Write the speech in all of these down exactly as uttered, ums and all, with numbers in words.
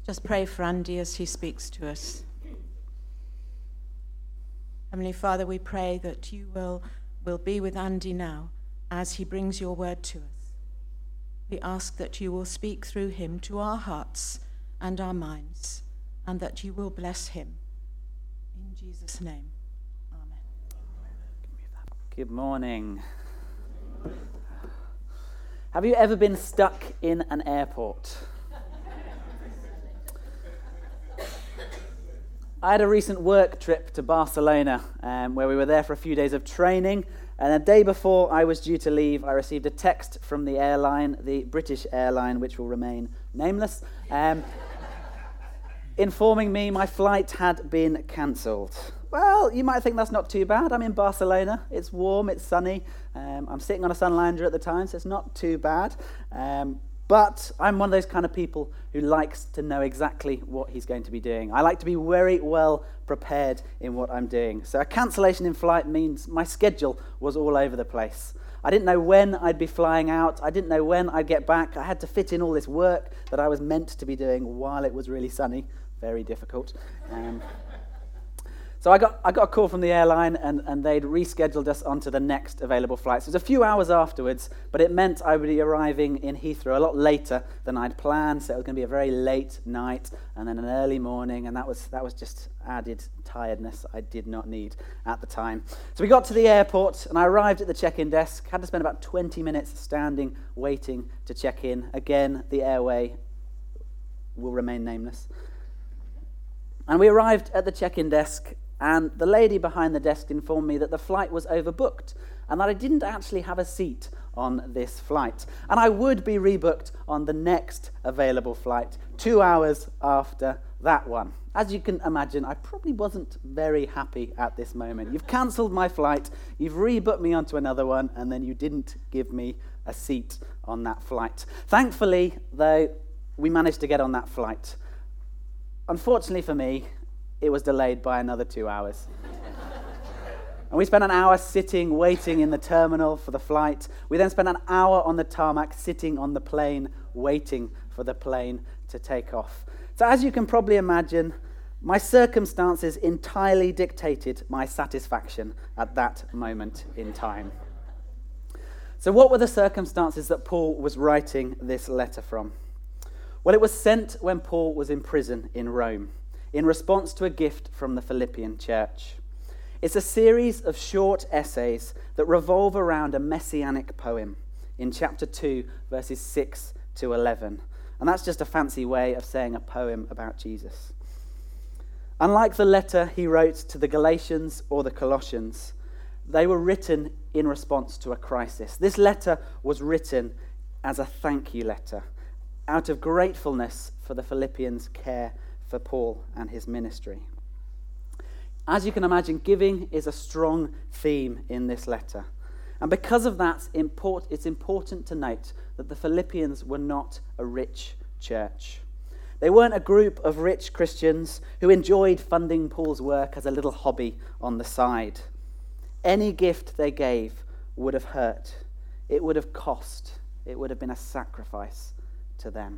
Just pray for Andy as he speaks to us. Heavenly Father, we pray that you will, will be with Andy now as he brings your word to us. We ask that you will speak through him to our hearts and our minds, and that you will bless him. In Jesus' name, amen. Good morning. Have you ever been stuck in an airport? I had a recent work trip to Barcelona um, where we were there for a few days of training, and a day before I was due to leave, I received a text from the airline, the British airline, which will remain nameless, um, informing me my flight had been cancelled. Well, you might think that's not too bad. I'm in Barcelona. It's warm, it's sunny. Um, I'm sitting on a sunlounger at the time, so it's not too bad. Um, But I'm one of those kind of people who likes to know exactly what he's going to be doing. I like to be very well prepared in what I'm doing. So a cancellation in flight means my schedule was all over the place. I didn't know when I'd be flying out. I didn't know when I'd get back. I had to fit in all this work that I was meant to be doing while it was really sunny. Very difficult. Um, So I got I got a call from the airline, and, and they'd rescheduled us onto the next available flight. So it was a few hours afterwards, but it meant I would be arriving in Heathrow a lot later than I'd planned. So it was going to be a very late night and then an early morning, and that was that was just added tiredness I did not need at the time. So we got to the airport, and I arrived at the check-in desk. Had to spend about twenty minutes standing, waiting to check in. Again, the airway will remain nameless. And we arrived at the check-in desk, and the lady behind the desk informed me that the flight was overbooked and that I didn't actually have a seat on this flight. And I would be rebooked on the next available flight two hours after that one. As you can imagine, I probably wasn't very happy at this moment. You've cancelled my flight, you've rebooked me onto another one, and then you didn't give me a seat on that flight. Thankfully, though, we managed to get on that flight. Unfortunately for me, it was delayed by another two hours. And we spent an hour sitting, waiting in the terminal for the flight. We then spent an hour on the tarmac, sitting on the plane, waiting for the plane to take off. So as you can probably imagine, my circumstances entirely dictated my satisfaction at that moment in time. So what were the circumstances that Paul was writing this letter from? Well, it was sent when Paul was in prison in Rome, in response to a gift from the Philippian church. It's a series of short essays that revolve around a messianic poem in chapter two, verses six to eleven. And that's just a fancy way of saying a poem about Jesus. Unlike the letter he wrote to the Galatians or the Colossians, they were written in response to a crisis. This letter was written as a thank you letter, out of gratefulness for the Philippians' care for Paul and his ministry. As you can imagine, giving is a strong theme in this letter. And because of that, it's important to note that the Philippians were not a rich church. They weren't a group of rich Christians who enjoyed funding Paul's work as a little hobby on the side. Any gift they gave would have hurt. It would have cost. It would have been a sacrifice to them.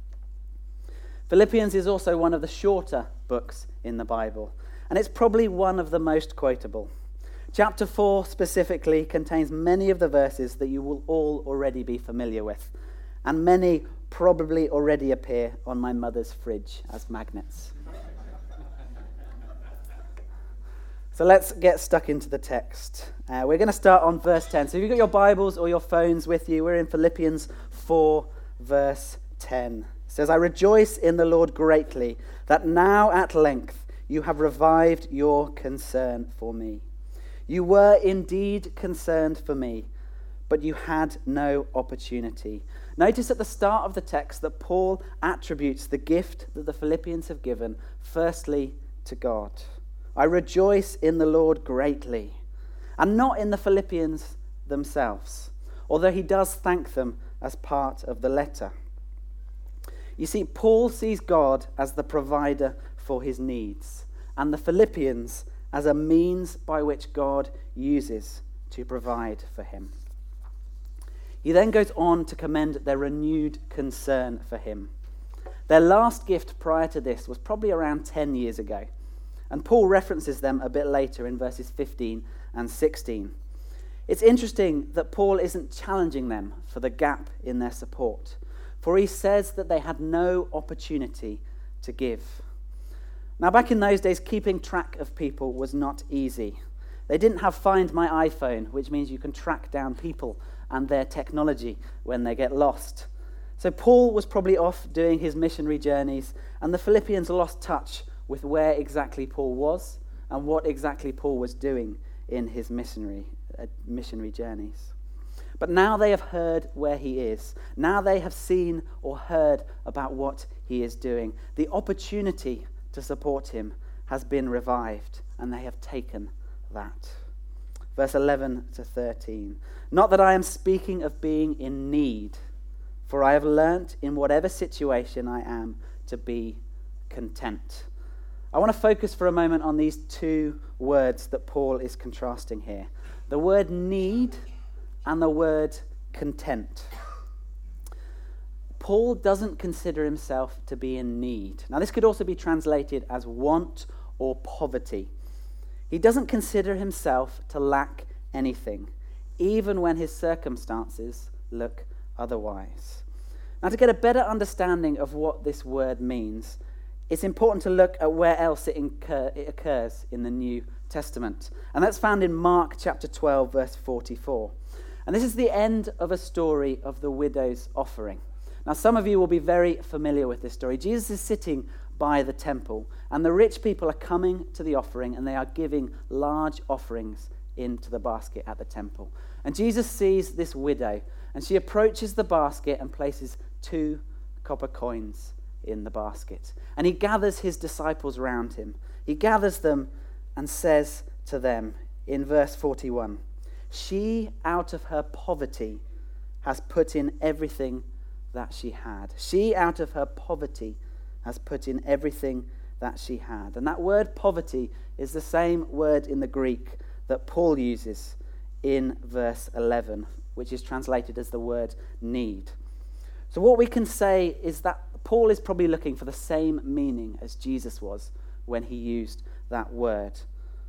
Philippians is also one of the shorter books in the Bible, and it's probably one of the most quotable. Chapter four specifically contains many of the verses that you will all already be familiar with, and many probably already appear on my mother's fridge as magnets. So let's get stuck into the text. Uh, we're going to start on verse ten. So if you've got your Bibles or your phones with you, we're in Philippians four, verse ten. It says, I rejoice in the Lord greatly that now at length you have revived your concern for me. You were indeed concerned for me, but you had no opportunity. Notice at the start of the text that Paul attributes the gift that the Philippians have given, firstly, to God. I rejoice in the Lord greatly, and not in the Philippians themselves, although he does thank them as part of the letter. You see, Paul sees God as the provider for his needs, and the Philippians as a means by which God uses to provide for him. He then goes on to commend their renewed concern for him. Their last gift prior to this was probably around ten years ago. And Paul references them a bit later in verses fifteen and sixteen. It's interesting that Paul isn't challenging them for the gap in their support, for he says that they had no opportunity to give. Now, back in those days, keeping track of people was not easy. They didn't have Find My iPhone, which means you can track down people and their technology when they get lost. So Paul was probably off doing his missionary journeys, and the Philippians lost touch with where exactly Paul was and what exactly Paul was doing in his missionary uh, missionary journeys. But now they have heard where he is. Now they have seen or heard about what he is doing. The opportunity to support him has been revived, and they have taken that. Verse eleven to thirteen. Not that I am speaking of being in need, for I have learnt in whatever situation I am to be content. I want to focus for a moment on these two words that Paul is contrasting here. The word need and the word content. Paul doesn't consider himself to be in need. Now, this could also be translated as want or poverty. He doesn't consider himself to lack anything, even when his circumstances look otherwise. Now, to get a better understanding of what this word means, it's important to look at where else it, incur, it occurs in the New Testament. And that's found in Mark chapter twelve, verse forty-four. And this is the end of a story of the widow's offering. Now, some of you will be very familiar with this story. Jesus is sitting by the temple, and the rich people are coming to the offering, and they are giving large offerings into the basket at the temple. And Jesus sees this widow, and she approaches the basket and places two copper coins in the basket. And he gathers his disciples around him. He gathers them and says to them in verse forty-one, she, out of her poverty, has put in everything that she had. She, out of her poverty, has put in everything that she had. And that word poverty is the same word in the Greek that Paul uses in verse eleven, which is translated as the word need. So what we can say is that Paul is probably looking for the same meaning as Jesus was when he used that word.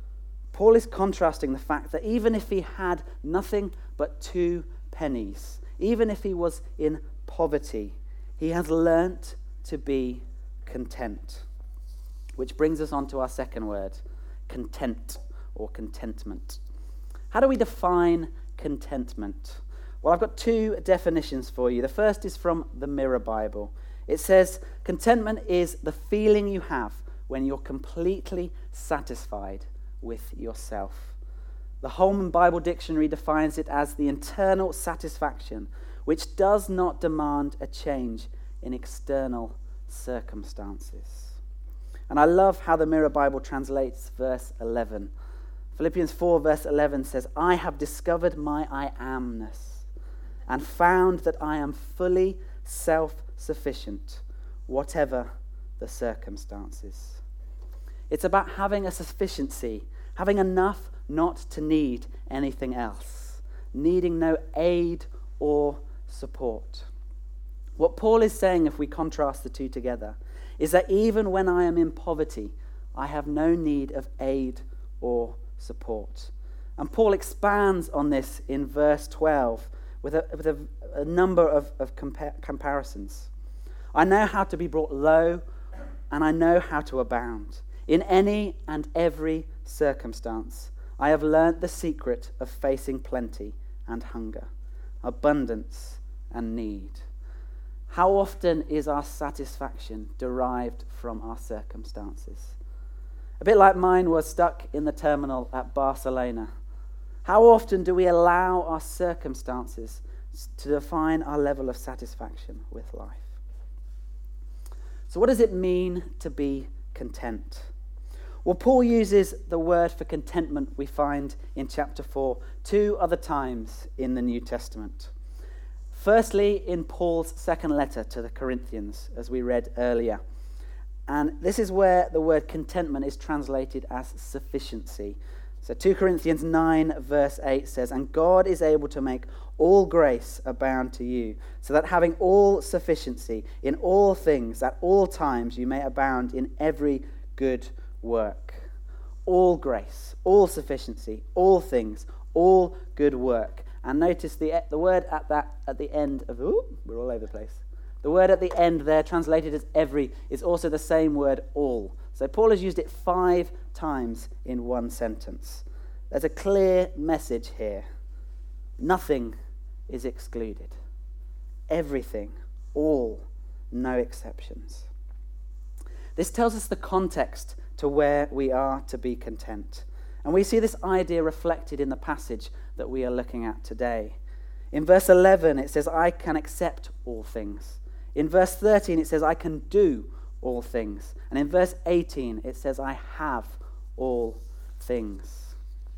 Paul is contrasting the fact that even if he had nothing but two pennies, even if he was in poverty, he has learnt to be content. Which brings us on to our second word, content or contentment. How do we define contentment? Well, I've got two definitions for you. The first is from the Mirror Bible. It says, contentment is the feeling you have when you're completely satisfied with yourself. The Holman Bible Dictionary defines it as the internal satisfaction which does not demand a change in external circumstances. And I love how the Mirror Bible translates verse eleven. Philippians four verse eleven says, I have discovered my I amness and found that I am fully self-sufficient, whatever the circumstances. It's about having a sufficiency, having enough not to need anything else, needing no aid or support. What Paul is saying, if we contrast the two together, is that even when I am in poverty, I have no need of aid or support. And Paul expands on this in verse twelve with a, with a, a number of, of compa- comparisons. I know how to be brought low, and I know how to abound. In any and every circumstance, I have learnt the secret of facing plenty and hunger, abundance and need. How often is our satisfaction derived from our circumstances? A bit like mine was stuck in the terminal at Barcelona. How often do we allow our circumstances to define our level of satisfaction with life? So what does it mean to be content? Well, Paul uses the word for contentment we find in chapter four two other times in the New Testament. Firstly, in Paul's second letter to the Corinthians, as we read earlier. And this is where the word contentment is translated as sufficiency. So two Corinthians nine verse eight says, "And God is able to make all grace abound to you, so that having all sufficiency in all things at all times you may abound in every good work." All grace, all sufficiency, all things, all good work. And notice the the word at that at the end of ooh, we're all over the place. The word at the end there, translated as every, is also the same word all. So Paul has used it five times in one sentence. There's a clear message here. Nothing is excluded. Everything, all, no exceptions. This tells us the context to where we are to be content. And we see this idea reflected in the passage that we are looking at today. In verse eleven, it says, "I can accept all things." In verse thirteen, it says, "I can do all things." And in verse eighteen, it says, "I have all things."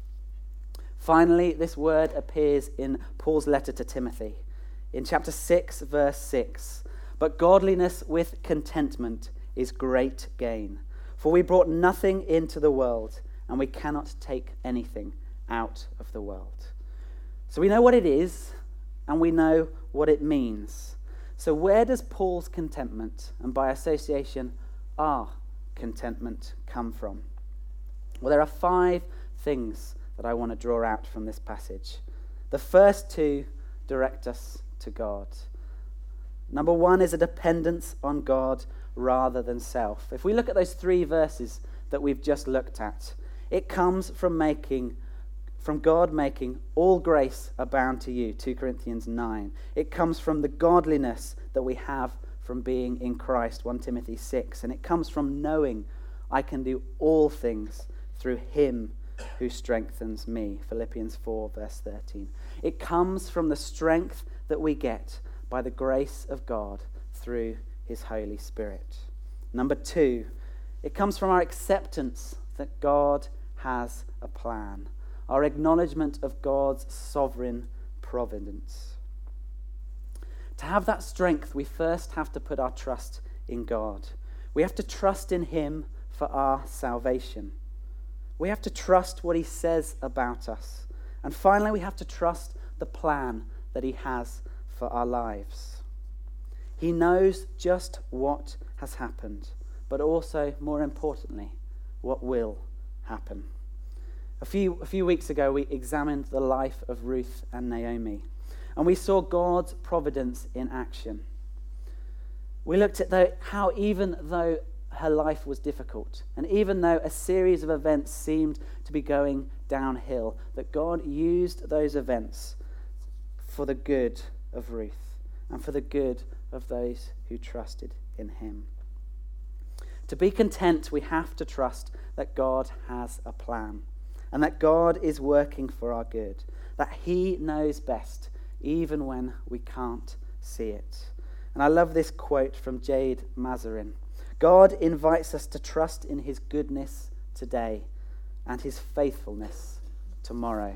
Finally, this word appears in Paul's letter to Timothy. In chapter six, verse six, "But godliness with contentment is great gain. For we brought nothing into the world, and we cannot take anything out of the world." So we know what it is, and we know what it means. So where does Paul's contentment, and by association our contentment, come from? Well, there are five things that I want to draw out from this passage. The first two direct us to God. Number one is a dependence on God rather than self. If we look at those three verses that we've just looked at, it comes from making From God making all grace abound to you, two Corinthians nine. It comes from the godliness that we have from being in Christ, First Timothy six. And it comes from knowing I can do all things through him who strengthens me, Philippians four, verse thirteen. It comes from the strength that we get by the grace of God through his Holy Spirit. Number two, it comes from our acceptance that God has a plan. Our acknowledgement of God's sovereign providence. To have that strength, we first have to put our trust in God. We have to trust in him for our salvation. We have to trust what he says about us. And finally, we have to trust the plan that he has for our lives. He knows just what has happened, but also, more importantly, what will happen. A few, a few weeks ago, we examined the life of Ruth and Naomi, and we saw God's providence in action. We looked at the, how even though her life was difficult, and even though a series of events seemed to be going downhill, that God used those events for the good of Ruth and for the good of those who trusted in him. To be content, we have to trust that God has a plan, and that God is working for our good, that he knows best, even when we can't see it. And I love this quote from Jade Mazarin. God invites us to trust in his goodness today and his faithfulness tomorrow.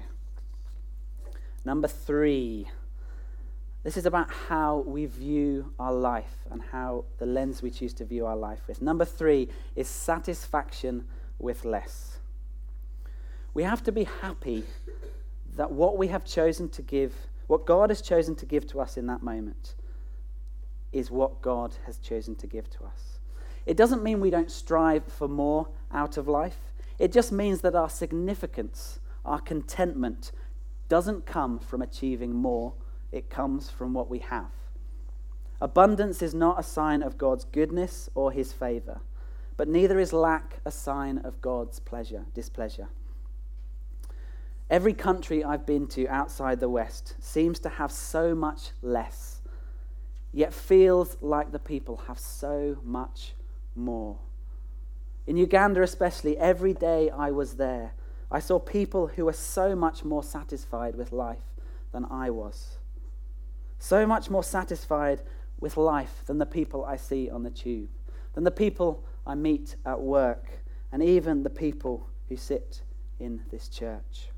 Number three, this is about how we view our life and how the lens we choose to view our life with. Number three is satisfaction with less. We have to be happy that what we have chosen to give, what God has chosen to give to us in that moment, is what God has chosen to give to us. It doesn't mean we don't strive for more out of life. It just means that our significance, our contentment, doesn't come from achieving more. It comes from what we have. Abundance is not a sign of God's goodness or his favor, but neither is lack a sign of God's pleasure, displeasure. Every country I've been to outside the West seems to have so much less, yet feels like the people have so much more. In Uganda especially, every day I was there, I saw people who were so much more satisfied with life than I was. So much more satisfied with life than the people I see on the tube, than the people I meet at work, and even the people who sit in this church.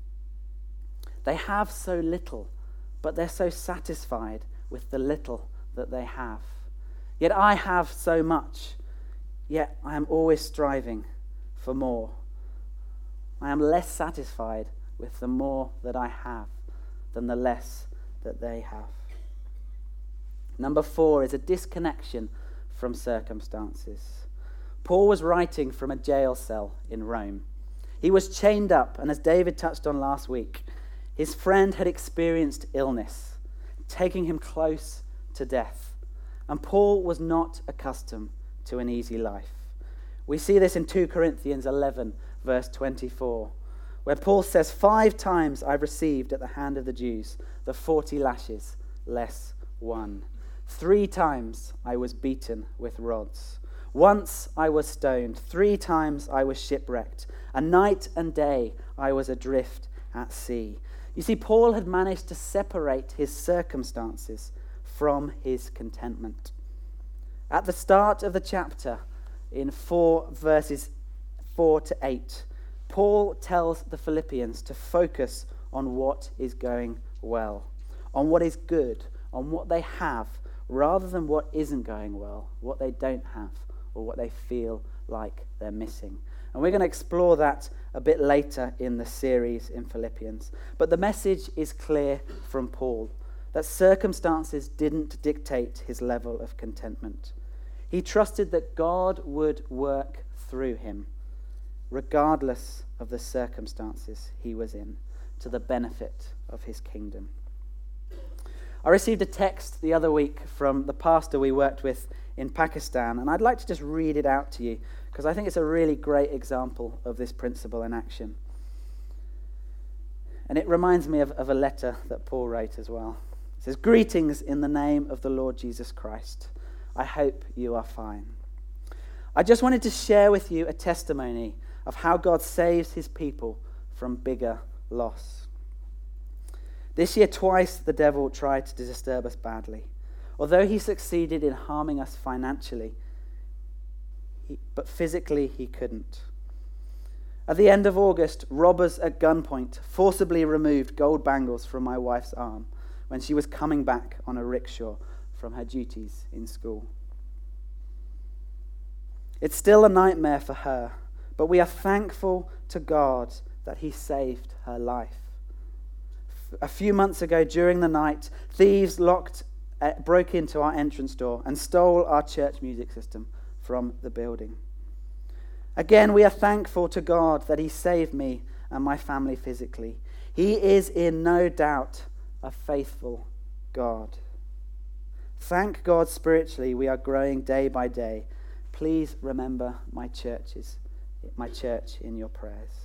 They have so little, but they're so satisfied with the little that they have. Yet I have so much, yet I am always striving for more. I am less satisfied with the more that I have than the less that they have. Number four is a disconnection from circumstances. Paul was writing from a jail cell in Rome. He was chained up, and as David touched on last week, his friend had experienced illness, taking him close to death. And Paul was not accustomed to an easy life. We see this in Second Corinthians eleven, verse twenty-four, where Paul says, five times I've received at the hand of the Jews the forty lashes, less one. Three times I was beaten with rods. Once I was stoned. Three times I was shipwrecked. A night and day I was adrift at sea. You see, Paul had managed to separate his circumstances from his contentment. At the start of the chapter, in four verses four to eight, Paul tells the Philippians to focus on what is going well, on what is good, on what they have, rather than what isn't going well, what they don't have, or what they feel like they're missing. And we're going to explore that a bit later in the series in Philippians. But the message is clear from Paul, that circumstances didn't dictate his level of contentment. He trusted that God would work through him, regardless of the circumstances he was in, to the benefit of his kingdom. I received a text the other week from the pastor we worked with in Pakistan, and I'd like to just read it out to you because I think it's a really great example of this principle in action. And it reminds me of, of a letter that Paul wrote as well. It says, "Greetings in the name of the Lord Jesus Christ. I hope you are fine. I just wanted to share with you a testimony of how God saves his people from bigger loss. This year, twice the devil tried to disturb us badly. Although he succeeded in harming us financially, he, but physically he couldn't. At the end of August, robbers at gunpoint forcibly removed gold bangles from my wife's arm when she was coming back on a rickshaw from her duties in school. It's still a nightmare for her, but we are thankful to God that he saved her life. A few months ago, during the night, thieves locked, uh, broke into our entrance door and stole our church music system from the building. Again, we are thankful to God that he saved me and my family physically. He is in no doubt a faithful God. Thank God spiritually we are growing day by day. Please remember my churches, my church in your prayers."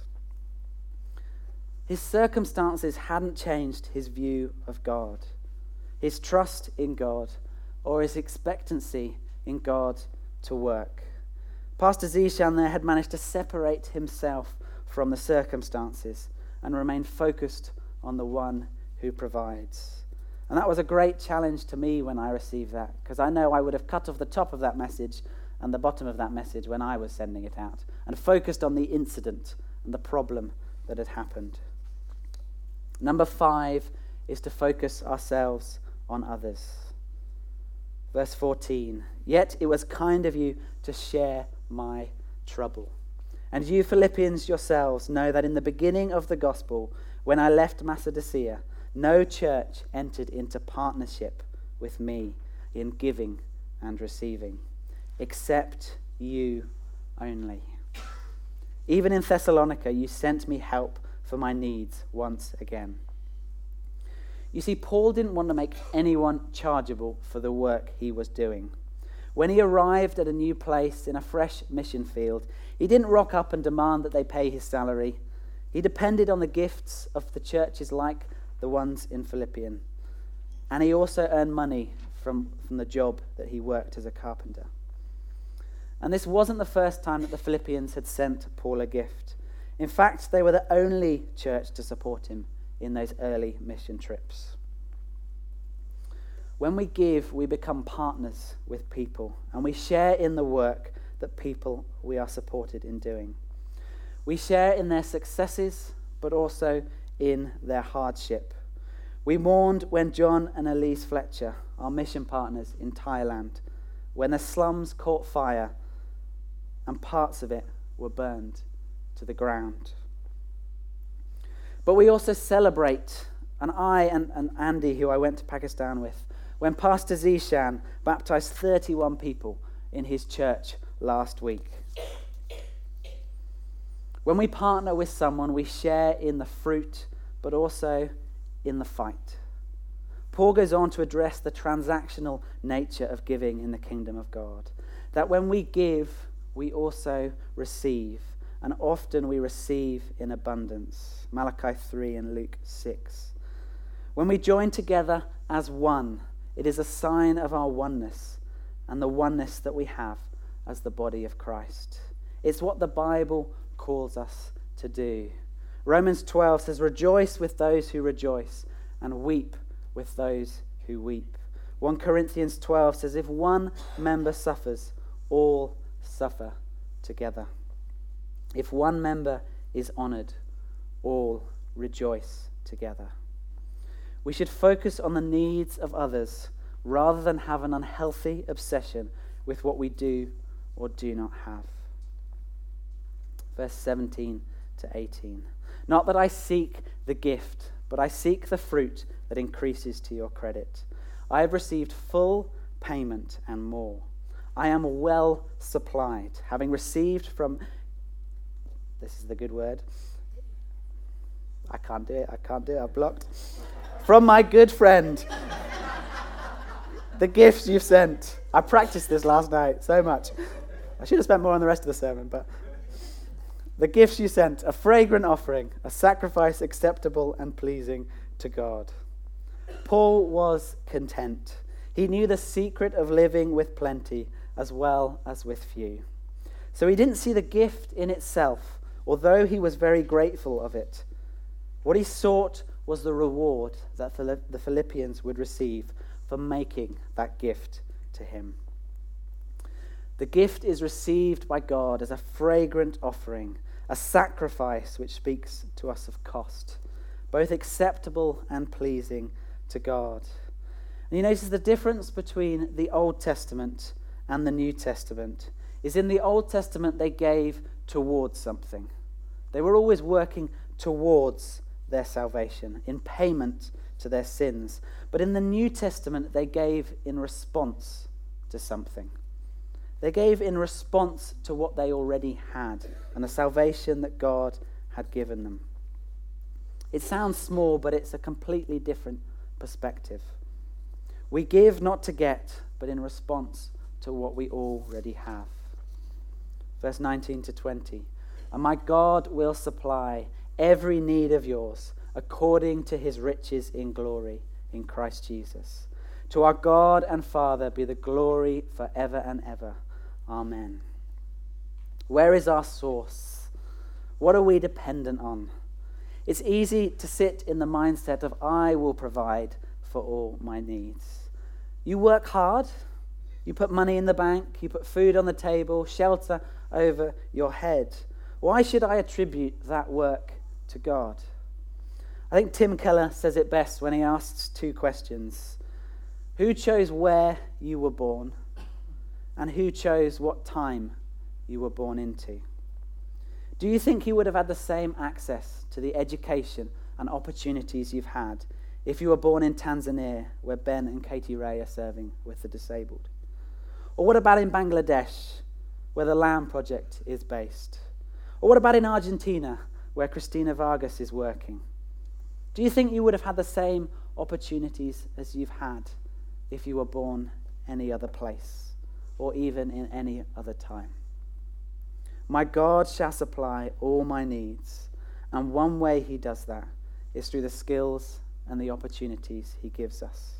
His circumstances hadn't changed his view of God, his trust in God, or his expectancy in God to work. Pastor Zishan there had managed to separate himself from the circumstances and remain focused on the one who provides. And that was a great challenge to me when I received that, because I know I would have cut off the top of that message and the bottom of that message when I was sending it out and focused on the incident and the problem that had happened. Number five is to focus ourselves on others. Verse fourteen, "Yet it was kind of you to share my trouble. And you Philippians yourselves know that in the beginning of the gospel, when I left Macedonia, no church entered into partnership with me in giving and receiving, except you only. Even in Thessalonica, you sent me help for my needs once again." You see, Paul didn't want to make anyone chargeable for the work he was doing. When he arrived at a new place in a fresh mission field, he didn't rock up and demand that they pay his salary. He depended on the gifts of the churches like the ones in Philippian. And he also earned money from, from the job that he worked as a carpenter. And this wasn't the first time that the Philippians had sent Paul a gift. In fact, they were the only church to support him in those early mission trips. When we give, we become partners with people, and we share in the work that people we are supported in doing. We share in their successes, but also in their hardship. We mourned when John and Elise Fletcher, our mission partners in Thailand, when the slums caught fire and parts of it were burned to the ground. But we also celebrate, and I and, and Andy, who I went to Pakistan with, when Pastor Zishan baptized thirty-one people in his church last week. When we partner with someone, we share in the fruit, but also in the fight. Paul goes on to address the transactional nature of giving in the kingdom of God. That when we give, we also receive. And often we receive in abundance. Malachi three and Luke six. When we join together as one, it is a sign of our oneness and the oneness that we have as the body of Christ. It's what the Bible calls us to do. Romans twelve says, rejoice with those who rejoice and weep with those who weep. First Corinthians twelve says, if one member suffers, all suffer together. If one member is honored, all rejoice together. We should focus on the needs of others rather than have an unhealthy obsession with what we do or do not have. Verse seventeen to eighteen. Not that I seek the gift, but I seek the fruit that increases to your credit. I have received full payment and more. I am well supplied, having received from, this is the good word, I can't do it, I can't do it, I've blocked, from my good friend, the gifts you've sent. I practiced this last night so much. I should have spent more on the rest of the sermon, but the gifts you sent, a fragrant offering, a sacrifice acceptable and pleasing to God. Paul was content. He knew the secret of living with plenty as well as with few. So he didn't see the gift in itself, although he was very grateful of it. What he sought was the reward that the Philippians would receive for making that gift to him. The gift is received by God as a fragrant offering, a sacrifice which speaks to us of cost, both acceptable and pleasing to God. And you notice the difference between the Old Testament and the New Testament is in the Old Testament they gave towards something. They were always working towards their salvation, in payment to their sins. But in the New Testament they gave in response to something. They gave in response to what they already had and the salvation that God had given them. It sounds small, but it's a completely different perspective. We give not to get, but in response to what we already have. Verse nineteen to twenty. And my God will supply every need of yours according to his riches in glory in Christ Jesus. To our God and Father be the glory forever and ever. Amen. Where is our source? What are we dependent on? It's easy to sit in the mindset of I will provide for all my needs. You work hard, you put money in the bank, you put food on the table, shelter over your head. Why should I attribute that work to God? I think Tim Keller says it best when he asks two questions. Who chose where you were born? And who chose what time you were born into? Do you think you would have had the same access to the education and opportunities you've had if you were born in Tanzania, where Ben and Katie Ray are serving with the disabled? Or what about in Bangladesh, where the Lamb Project is based? Or what about in Argentina, where Christina Vargas is working? Do you think you would have had the same opportunities as you've had if you were born any other place, or even in any other time? My God shall supply all my needs, and one way he does that is through the skills and the opportunities he gives us.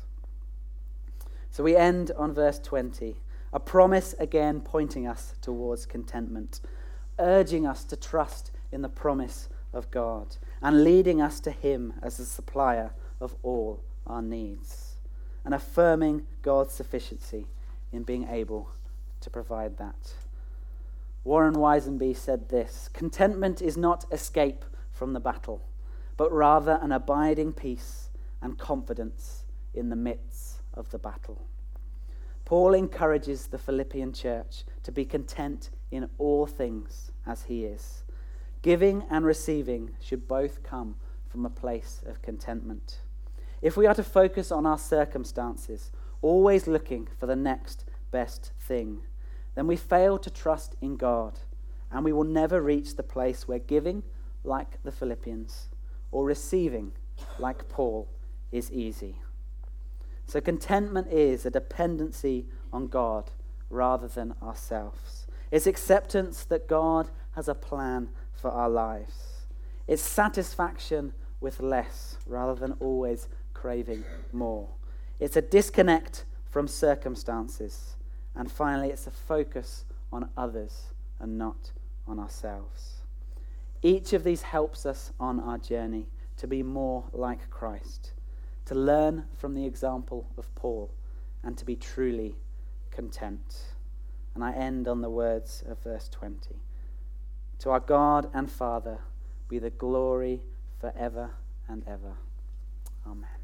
So we end on verse twenty, a promise again pointing us towards contentment, urging us to trust in the promise of God and leading us to him as the supplier of all our needs, and affirming God's sufficiency in being able to provide that. Warren Weisenby said this: contentment is not escape from the battle, but rather an abiding peace and confidence in the midst of the battle. Paul encourages the Philippian church to be content in all things as he is. Giving and receiving should both come from a place of contentment. If we are to focus on our circumstances, always looking for the next best thing, then we fail to trust in God, and we will never reach the place where giving, like the Philippians, or receiving, like Paul, is easy. So contentment is a dependency on God rather than ourselves. It's acceptance that God has a plan for our lives. It's satisfaction with less rather than always craving more. It's a disconnect from circumstances. And finally, it's a focus on others and not on ourselves. Each of these helps us on our journey to be more like Christ, to learn from the example of Paul, and to be truly content. And I end on the words of verse twenty. To our God and Father be the glory forever and ever. Amen.